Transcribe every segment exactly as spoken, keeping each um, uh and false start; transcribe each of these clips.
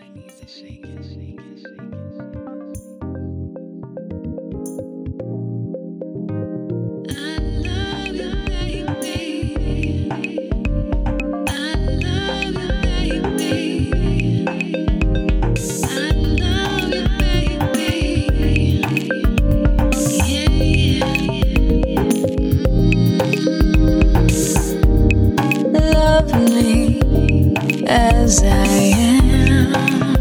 As I am,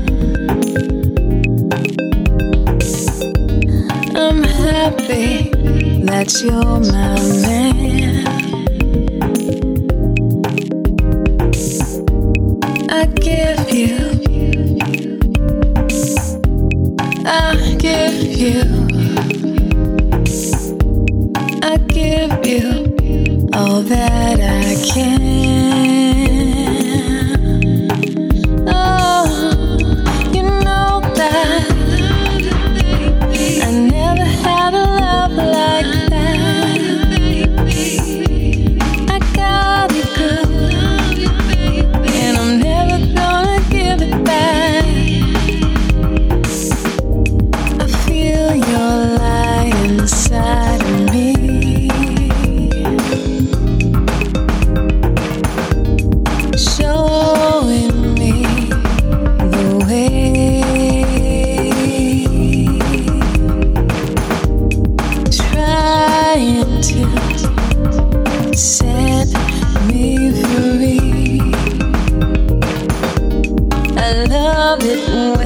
I'm happy that you're my man. I give you, I give you, I give you all that I can. Set me free. I love it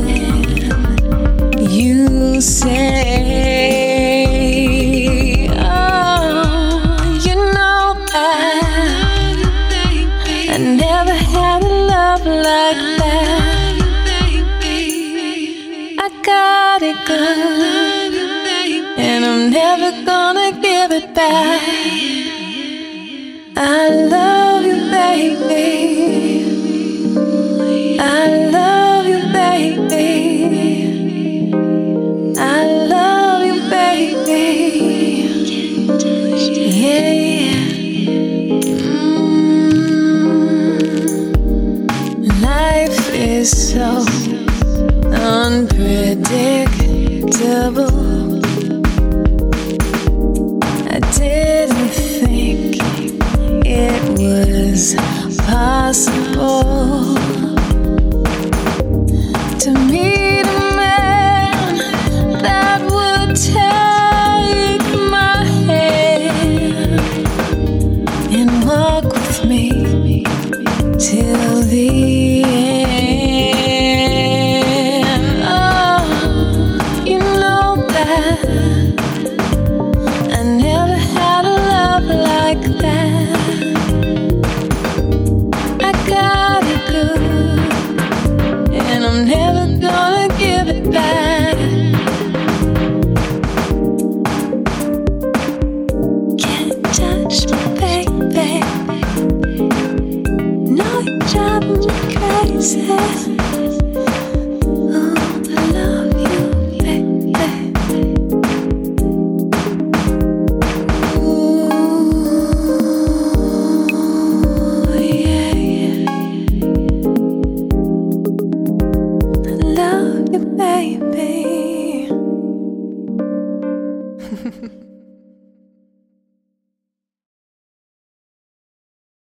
when you say, oh, you know that I never had a love like that. I got it good, and I'm never gonna give it back. I love you, baby. I love you, baby. I love you, baby. Yeah, yeah. Mm. Life is so unpredictable. I didn't think it was possible to meet a man that would take my hand and walk with me till the end. Oh, you know that I never had a love like that. I'm never gonna give it back. Can't touch me, baby. No, you drive me crazy.